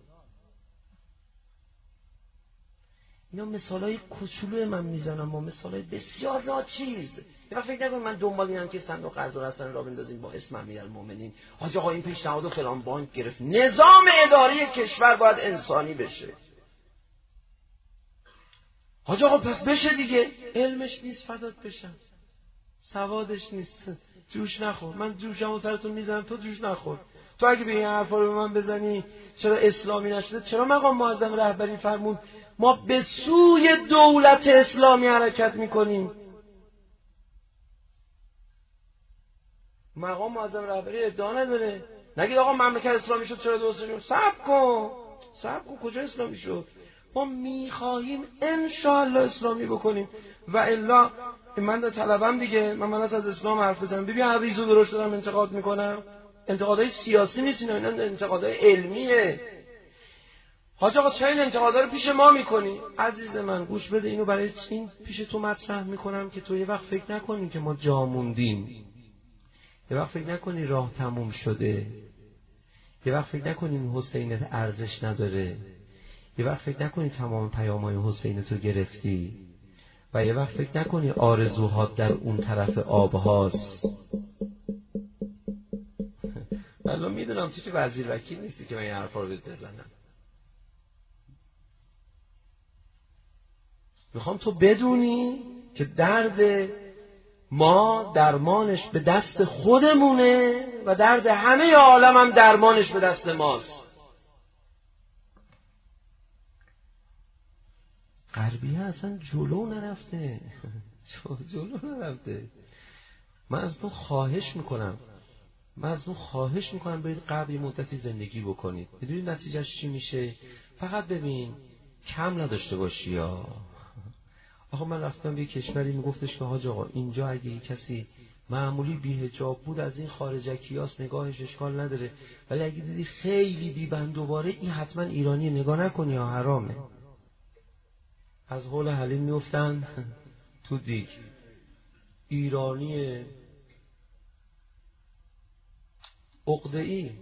اینا مثالای کوچولو من میزنم و مثالای بسیار ناچیز. یا فکر نکنید من دنبال اینم که صندوق قرض الحسنه را بندازیم با اسم امیرالمؤمنین. حاج آقا این پیشنهاد فلان بانک گرفت. نظام اداری کشور باید انسانی بشه. حاج آقا پس بشه دیگه. علمش نیست فدات بشم، سوادش نیست، جوش نخور. من جوشمو سرتون میزنم تو جوش نخور. تو اگه به این حرفا رو به من بزنی چرا اسلامی نشده؟ چرا مقام معظم رهبری فرمود ما به سوی دولت اسلامی حرکت میکنیم؟ مقام معظم رهبری ادعا نداره. نگید آقا مملکت اسلامی شد چرا درست شد؟ صبر کن کجا اسلامی شد؟ ما میخواهیم انشاءالله اسلامی بکنیم و الا من در طلبم دیگه. من از اسلام حرف بزنم ببین هر ریزو درست دارم انتقاد میکنم. انتقادهای سیاسی نیست اینا انتقادهای علمیه. حاج آقا چرا این انتقادا رو پیش ما میکنی؟ عزیز من گوش بده، اینو برای این پیش تو مطرح میکنم که تو یه وقت فکر نکنی که ما جا موندیم، یه وقت فکر نکنی راه تموم شده، یه وقت فکر نکنی این حسینت ارزش نداره، یه وقت فکر نکنی تمام پیام‌های حسین تو گرفتی و یه وقت فکر نکنی آرزوهات در اون طرف آبهاست. والله میدونم تو که وزیر وکیل نیستی که من این حرفا رو بهت بزنم. میخوام تو بدونی که درد ما درمانش به دست خودمونه و درد همه عالم هم درمانش به دست ماست. غربیه اصلا جلو نرفته. من از تو خواهش میکنم برید غرب یه مدتی زندگی بکنید. میدونید نتیجهش چی میشه؟ فقط ببین کم نداشته باشی. آخه من رفتم به کشوری میگفتش که حاج آقا اینجا اگه کسی معمولی بی‌حجاب بود از این خارجکیاست، نگاهش اشکال نداره، ولی اگه دیدی خیلی بی‌بند دوباره این حتما ایرانی، نگاه نکنی یا حرامه. از حول حلیم میفتن تو دیگ. ایرانی عقده‌ای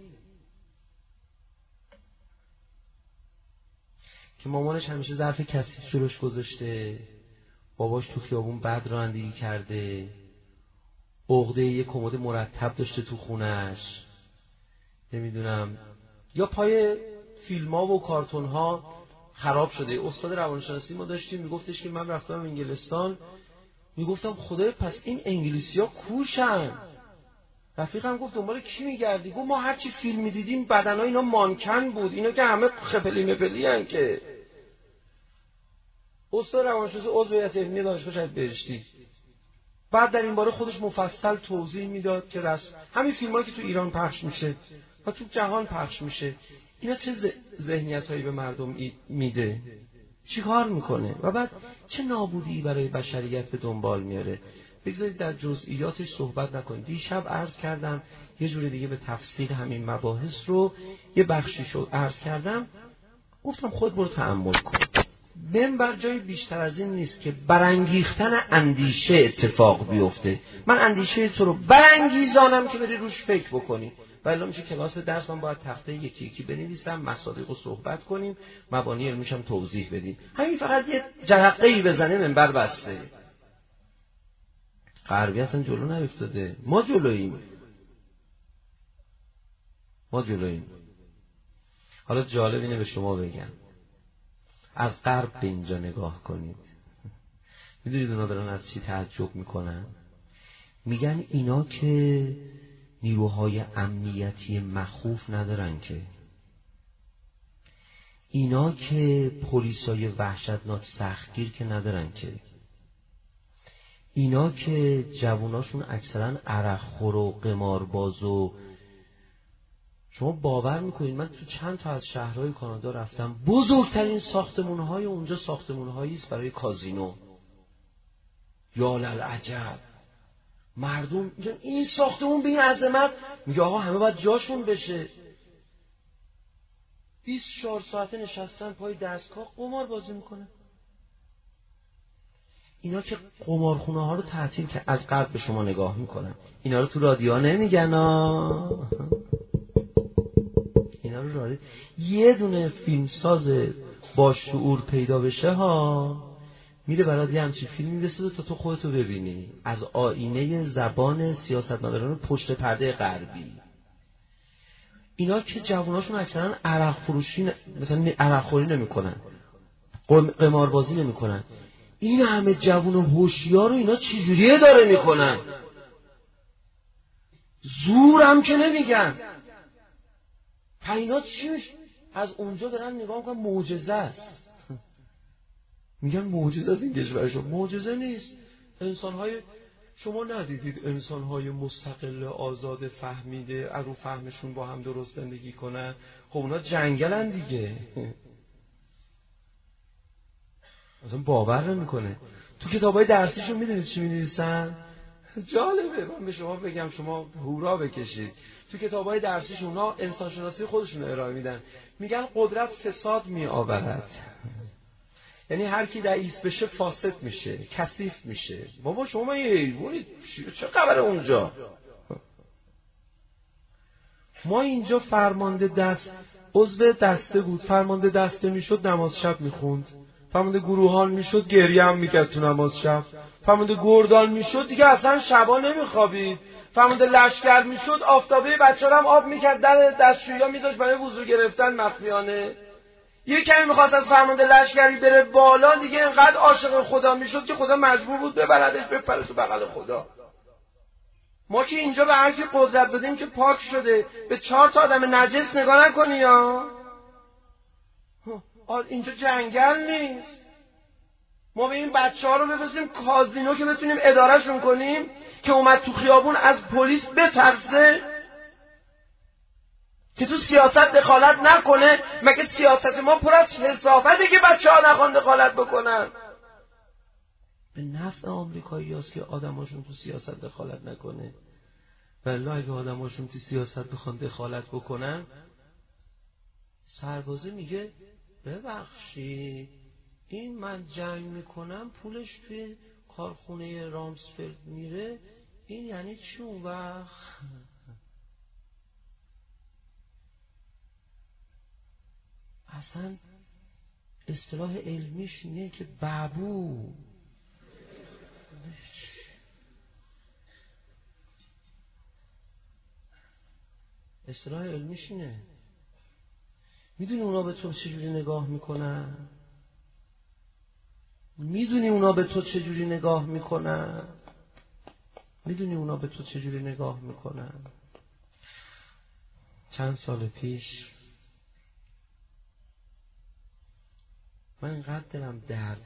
که مامانش همیشه ظرف کثیف جلوش گذاشته، باباش تو خیابون بد رانندگی کرده، عقده یه کمد مرتب داشته تو خونش، نمیدونم، یا پای فیلم‌ها و کارتون‌ها خراب شده. استاد روانشناسی ما داشتیم میگفتش که من رفتم انگلستان، میگفتم خدای پس این انگلیسی‌ها کوشن. رفیقم گفت دنبال کی میگردی؟ گفت ما هر چی فیلم میدیدیم بدنای اینا مانکن بود، اینا که همه خپلی مپلی ان. که استاد روانشناسی عضو هیئت علمی دانشگاه شهید بهشتی بعد در این باره خودش مفصل توضیح میداد که همین فیلمایی که تو ایران پخش میشه و تو جهان پخش میشه اینا چه ذهنیتایی به مردم میده، چی کار میکنه و بعد چه نابودی برای بشریت به دنبال میاره. بگذارید در جزئیاتش صحبت نکنید. دیشب عرض کردم یه جور دیگه به تفصیل همین مباحث رو یه بخشیشو عرض کردم، گفتم خود برو تأمل کن. منبر جای بیشتر از این نیست که برانگیختن اندیشه اتفاق بیفته. من اندیشه تو رو برانگیزانم که بری روش فکر بکنی. ولی میشه کلاس درس من باید تخته یکی یکی بنویسم، مصادیق رو صحبت کنیم، مبانی علمیش هم توضیح بدیم. همین فقط یه جرقه‌ای بزنه منبر بسته. غربی اصلا جلو نیفتاده، ما جلوییم. حالا جالب اینه به شما بگم، از غرب به اینجا نگاه کنید. میدونید اونا دارن از چی تعجب میکنن؟ میگن اینا که نیروهای امنیتی مخوف ندارن، که اینا که پلیسای وحشتناک سختگیر که ندارن، که اینا که جواناشون اکثرا عرق خور و قمارباز و شما باور میکنید من تو چند تا از شهرهای کانادا رفتم، بزرگترین ساختمونهای اونجا ساختمونهایی است برای کازینو. یا للعجب، مردم میگن این ساختمون به این عظمت، میگه آقا همه باید جاشون بشه. 24 ساعته نشستن پای دستگاه قمار بازی میکنه. اینا که قمارخونه ها رو تعطیل که از قبل به شما نگاه میکنن، اینا رو تو رادیو نمیگن اینا رو رادیو. یه دونه فیلمساز با شعور پیدا بشه میره برات یه همچین فیلمی بسازه تا تو خودتو ببینی از آینه زبان سیاستمداران پشت پرده غربی. اینا که جواناشون اکثرا عرق فروشی مثلا عرق خوری نمیکنن، قماربازی نمیکنن، این همه جوان هوشیار رو اینا چجوریه داره میکنن؟ زورم که نمیگن. اینا چی میشه؟ از اونجا دارن نگاه میکنن معجزه است. میگن معجزه است این کشورشون. معجزه نیست. انسانهای شما ندیدید انسانهای مستقل آزاد فهمیده از رو فهمشون با هم درست زندگی کنن؟ خب اونا جنگلن دیگه. اصلا باور نمیکنه. تو کتابای درسیشون میدونید چی می‌نویسن؟ جالبه، من به شما بگم شما هورا بکشید. تو کتابای درسیشون اونا انسانشناسی خودشون ارائه میدن، میگن قدرت فساد میآورد. یعنی هر کی رئیس بشه فاسد میشه، کثیف میشه. بابا شما یه چه خبره اونجا؟ ما اینجا فرمانده دست عضو دسته بود، فرمانده دسته میشد نماز شب میخوند، فرمانده گروهان میشد گریه هم میکرد تو نماز شب، فرمانده گردان میشد دیگه اصلا شبا نمیخوابید، فرمانده لشکر میشد آفتابه بچه‌ها هم آب میکرد در دستشویی ها میذاشت برای وضو گرفتن مخفیانه. یه کمی میخواست از فرمانده لشکری بره بالا، دیگه انقدر عاشق خدا میشد که خدا مجبور بود ببردش بپره تو بغل خدا. ما که اینجا به هر کی قدرت دادیم که پاک شده، به 4 تا آدم نجس نگاه نکنی یا اینجا جنگل نیست. ما به این بچه‌ها رو بفرستیم کازینو که بتونیم ادارهشون کنیم که اومد تو خیابون از پلیس بترسه، که تو سیاست دخالت نکنه. مگه سیاست ما پر از کثافته که بچه‌ها نخوان دخالت بکنن؟ به نفع آمریکایی‌هاست که آدماشون تو سیاست دخالت نکنه. والله اگه آدماشون تو سیاست بخوان دخالت بکنن، سربازه میگه ببخشید این من جنگ میکنم پولش توی کارخونه رامسفلد میره، این یعنی چی اون وقت؟ اصلا اصطلاح علمیش اینه که بابو. اصطلاح علمیش اینه. میدونی اونا به تو چجوری نگاه میکنن؟ میدونی اونا به تو چجوری نگاه میکنن؟ میدونی اونا به تو چجوری نگاه میکنن؟ چند سال پیش من اینقدر دلم درد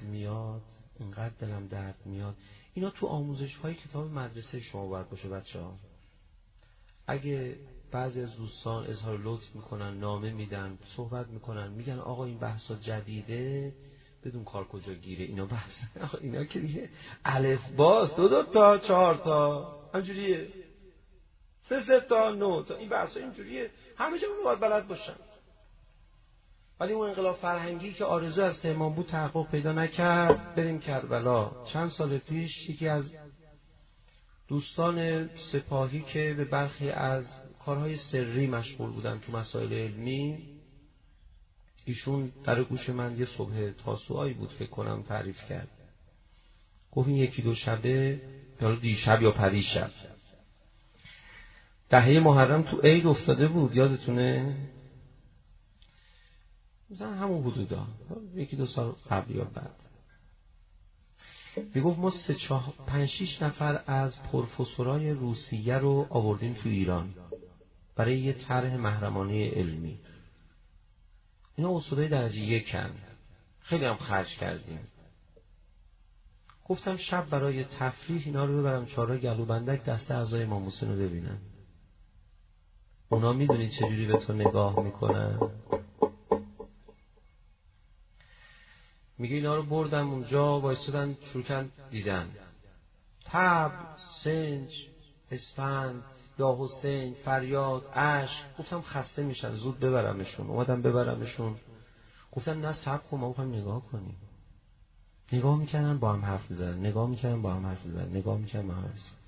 میاد. اینا تو آموزش های کتاب مدرسه شما باید باشه بچه‌ها. اگه بعضی از دوستان اظهار لطف میکنن، نامه میدن، صحبت میکنن، میگن آقا این بحثا جدیده، بدون کار کجا گیره اینا بحث. اینا که دیگه الف باز 2 تا 4 تا همجوریه، 3 تا 9 تا، این بحثا اینجوریه، همه جا باید بلد باشن. ولی اون انقلاب فرهنگی که آرزو از تهمان بود تحقق پیدا نکرد. بریم کربلا. چند سال پیش یکی از دوستان سپاهی که به برخی از کارهای سری مشغول بودن تو مسائل علمی، ایشون در گوش من یه صبح تاسوعایی بود فکر کنم تعریف کرد. گفت این 1-2 شبه، یا دیشب یا پریشب، دهه محرم تو عید افتاده بود، یادتونه؟ مثلا همون حدودا 1-2 سال قبل یا بعد. میگفت ما 5-6 نفر از پروفسورای روسیه رو آوردیم تو ایران برای یه طرح محرمانه علمی. اینا استادای درجه 1 خیلی هم خرج کردیم. گفتم شب برای تفریح اینا رو ببرم چهارراه گلوبندک دست اعضای امام حسین رو ببینن. اونا میدونید چجوری به تو نگاه میکنن؟ میگه اینا رو بردم اونجا، وایسادن شروع دیدن تب، سنج، اسفند، یا حسین، فریاد، اشک. گفتم خسته میشن، زود ببرمشون. اومدم ببرمشون، گفتم نه صبر کن، ما میخوایم نگاه کنیم. نگاه میکنن با هم حرف میزنن،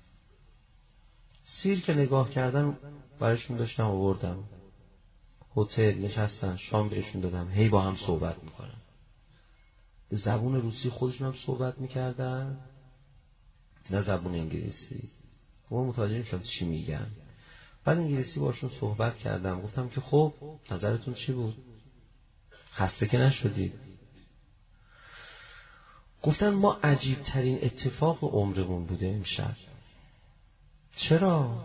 سیر که نگاه کردن براشون داشتم آوردم هتل، نشستن، شام بهشون دادم، هی با هم صحبت میکنن. به زبون روسی خودشون هم صحبت میکردن، نه زبون انگلیسی. ما متوجه میشم چی میگن. بعد انگلیسی باشون صحبت کردم، گفتم که خب نظرتون چی بود؟ خسته که نشدید؟ گفتن ما عجیب ترین اتفاق عمرمون بوده امشب. چرا؟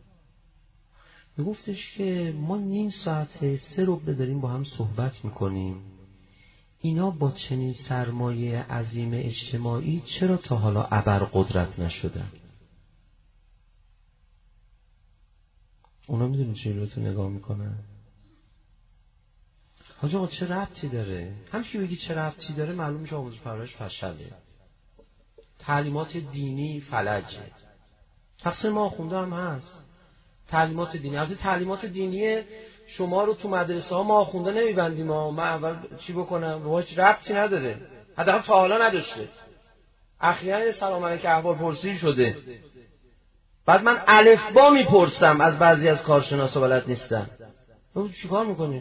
میگفتش که ما نیم ساعت 3 رو داریم با هم صحبت میکنیم، اینا با چنین سرمایه عظیم اجتماعی چرا تا حالا ابرقدرت نشدن؟ اونا میدونی چه رو تو نگاه میکنن؟ حاجی آقا چه ربطی داره؟ همچی بگی چه ربطی داره معلوم میشه آموزش پرورش فشله. تعلیمات دینی فلجه. تقصیر ما آخونده هم هست. تعلیمات دینی، البته تعلیمات دینی شما رو تو مدرسه ها ما آخونده نمیبندیم. من اول چی بکنم؟ روش ربطی نداره، حداقل تا حالا نداشته. اخیراً سلام علیک احوال پرسی شده، بعد من الفبا میپرسم از بعضی از کارشناسا بلد نیستن. چیکار میکنی؟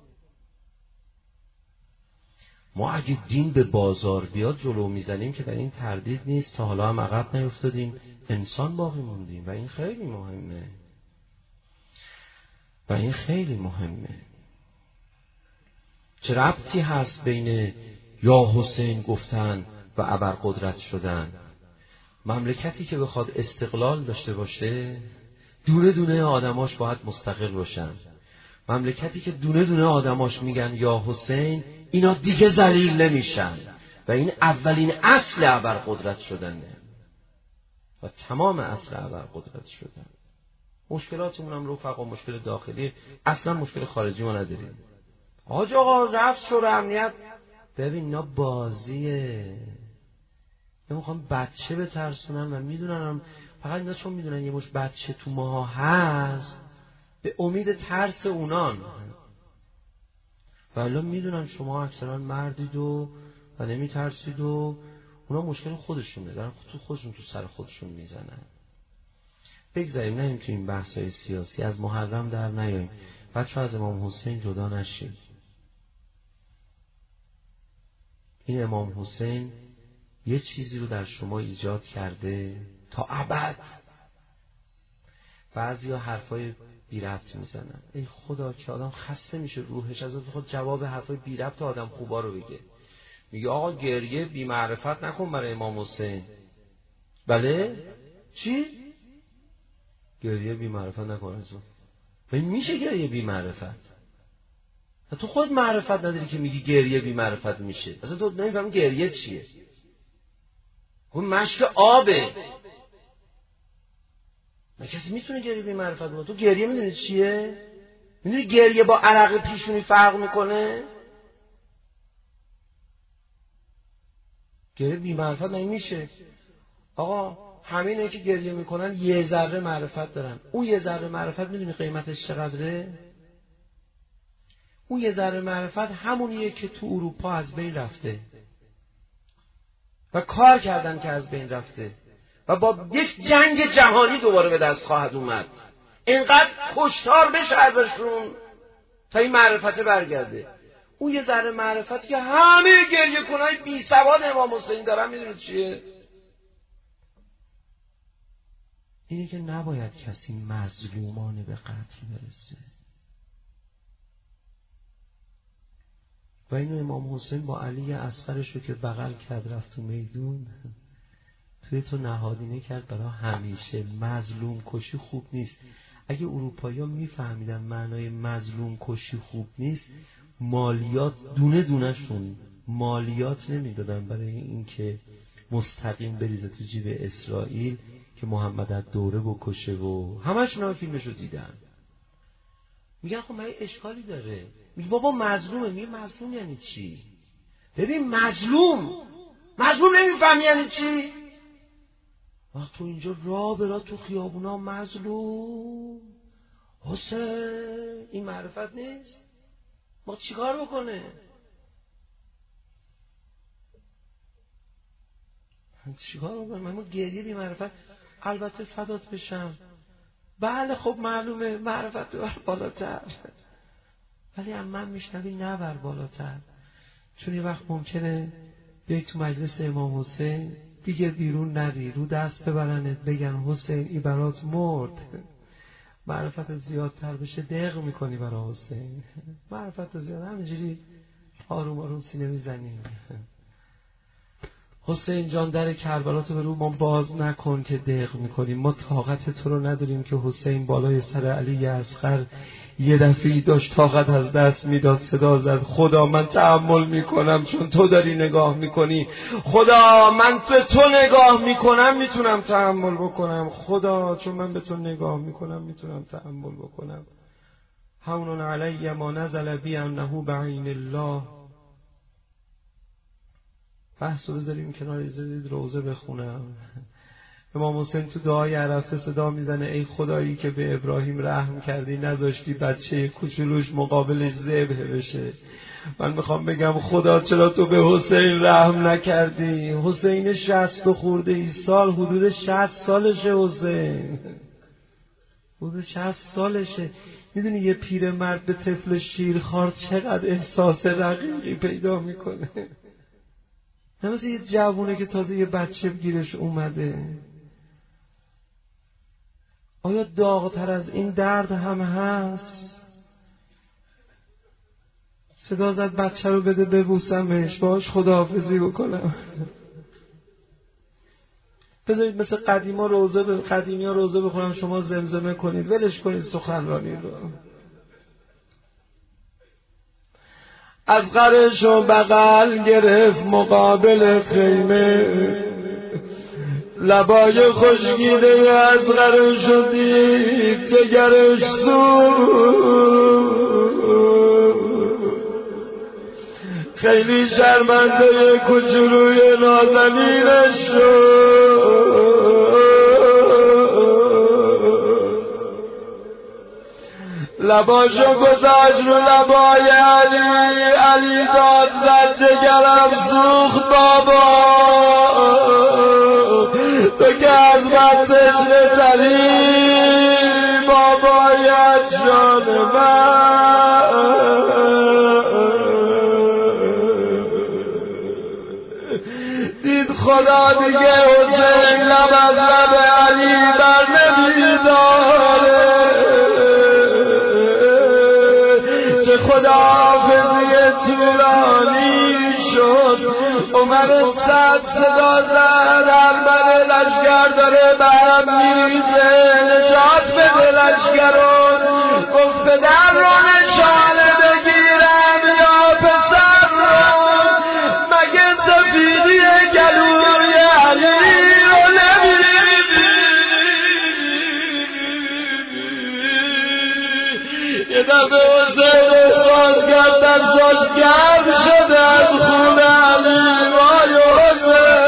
ما اگه دین به بازار بیاد جلو میزنیم که در این تردید نیست. تا حالا هم عقب نیفتادیم، انسان باقی موندیم و این خیلی مهمه. چه ربطی هست بین یا حسین گفتن و ابرقدرت شدن؟ مملکتی که بخواد استقلال داشته باشه دونه دونه آدماش باید مستقل باشن. مملکتی که دونه دونه آدماش میگن یا حسین، اینا دیگه ذلیل نمیشن و این اولین اصل ابرقدرت شدنه و تمام اصل ابرقدرت شدن. مشکلاتمون هم رفقا مشکل داخلی، اصلا مشکل خارجی ما نداریم. آقا رفت شورای امنیت، ببین اینا بازیه، نمیخوام بچه بترسونن و میدونن فقط اینا چون میدونن یه مش بچه تو ماها هست به امید ترس اونان، ولی میدونن شما اکثرا مردید و نمیترسید و اونا مشکل خودشونه، دارن تو خودشون تو سر خودشون میزنن. بگذاریم نهیم تو این بحثای سیاسی، از محرم در نیاییم. بچه از امام حسین جدا نشیم. این امام حسین یه چیزی رو در شما ایجاد کرده تا ابد. بعضیا حرفای بی ربط میزنن، ای خدا که آدم خسته میشه روحش از خود جواب حرفای بی ربط آدم خوبا رو بگه. میگه آقا گریه بی معرفت نکن برای امام حسین. بله؟ چی؟ گریه بی معرفت نکن از اون. این میشه گریه بی معرفت؟ تو خود معرفت نداری که میگی گریه بی معرفت میشه. اصلا تو نمیفهمی گریه چیه. اون مشک آبه. نه کسی میتونه گریه بی معرفت بکنه. تو گریه میدونی چیه؟ میدونی گریه با عرق پیشونی فرق میکنه؟ گریه بی معرفت نمیشه. آقا همینه که گریه میکنن یه ذره معرفت دارن. اون یه ذره معرفت میدونی قیمتش چقدره؟ اون یه ذره معرفت همونیه که تو اروپا از بین رفته و کار کردن که از بین رفته و با یک جنگ جهانی دوباره به دست خواهد اومد. اینقدر کشتار بشه ازشون تا این معرفت برگرده. اون یه ذره معرفت که همه گریه کنای بی سواد امام حسین دارن، میدونید چیه؟ اینه که نباید کسی مظلومانه به قتل برسه. و اینو امام حسین با علی اصغرش رو که بغل کرد رفت تو میدون، توی تو نهادینه کرد برای همیشه. مظلوم کشی خوب نیست. اگه اروپایی‌ها میفهمیدن معنای مظلوم کشی خوب نیست، مالیات دونه دونهشون مالیات نمیدادن برای این که مستقیم بریزه تو جیب اسرائیل که محمد از دوره بکشه و همشون هم فیلمشو دیدن. میگن خب من اشکالی داره. میگه بابا مظلومه. میگه مظلوم یعنی چی؟ ببین مظلوم نمیفهمی یعنی چی؟ وقت تو اینجا راه برا تو خیابونا مظلوم حسین، این معرفت نیست؟ ما چیکار بکنه؟ چیکار بکنه؟ ما گریه بی معرفت. البته فدات بشم، بله خب معلومه معرفت ببر بالاتر، ولی هم من میشنوی نبر بالاتر. چون یه وقت ممکنه بیای تو مجلس امام حسین دیگه بیرون نری، رو دست ببرنت بگن حسین ای برات مرد. معرفت زیادتر بشه دق میکنی برای حسین. معرفت زیاد همینجوری آروم آروم سینه میزنی. حسین جان در کربلا تو به رو ما باز نکن که دق میکنیم. ما طاقت تو رو نداریم که حسین بالای سر علی اصغر یه دفعی داشت طاقت از دست میداد، صدا زد خدا من تحمل میکنم چون تو داری نگاه میکنی. خدا من به تو نگاه میکنم میتونم تحمل بکنم. خدا چون من به تو نگاه میکنم میتونم تحمل بکنم. هون علی ما نزل بی انه بعین الله. بحث رو بذاریم کنار، ایزدید روزه بخونم. امام حسین تو دعای عرفه صدا میزنه ای خدایی که به ابراهیم رحم کردی نذاشتی بچه کوچولوش مقابلش ذبح بشه. من میخوام بگم خدا چرا تو به حسین رحم نکردی؟ حسین 60 خورده ای سال، حدود 60 سالشه حسین، حدود 60 سالشه. میدونی یه پیرمرد به طفل شیرخوار چقدر احساس رقیقی پیدا میکنه؟ نه مثل یه جوونه که تازه یه بچه گیرش اومده. آیا داغتر از این درد هم هست؟ صدا زد بچه رو بده ببوسمش، باهاش خداحافظی بکنم. بذارید مثل قدیمی ها روزه بخونم، شما زمزمه کنید، ولش کنید سخنرانی رو. از قرشو بغل گرفت مقابل خیمه، لبای خشکیده از قرشو دید جگرش سوخت. خیلی شرمنده کوچولوی نازنینش شد. لباشو گذاشت رو لبای علی داد زد جگرم سوخت بابا، تو که از من تشنه تری بابایت جان من. دید خدا دیگه حسین لب از لب علی بر نمیداره، چه خداحافظی طولانی شد. عمر صد صدا زد ارمن لشکر داره به هم میریزه، نجات بده لشکرون. گفت پدر رو نشانه بگیرم یا پسر رو، مگه سفیدی گلوی علی رو نمیبینی؟ یه دفعه حسین احساس کرد دستاش گرم شده از خون علی. وای حسین.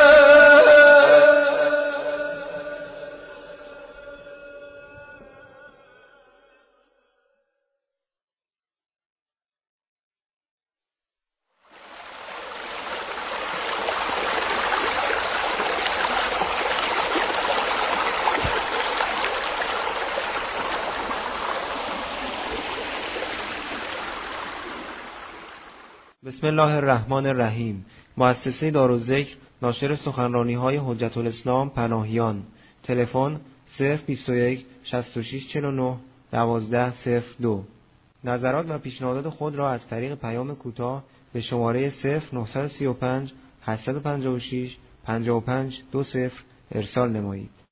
بسم الله الرحمن الرحیم. مؤسسه دارالذکر ناشر سخنرانی‌های حجت الاسلام پناهیان. تلفن 021 66 49 12 02. نظرات و پیشنهادات خود را از طریق پیام کوتاه به شماره 0935 856 55 20 ارسال نمایید.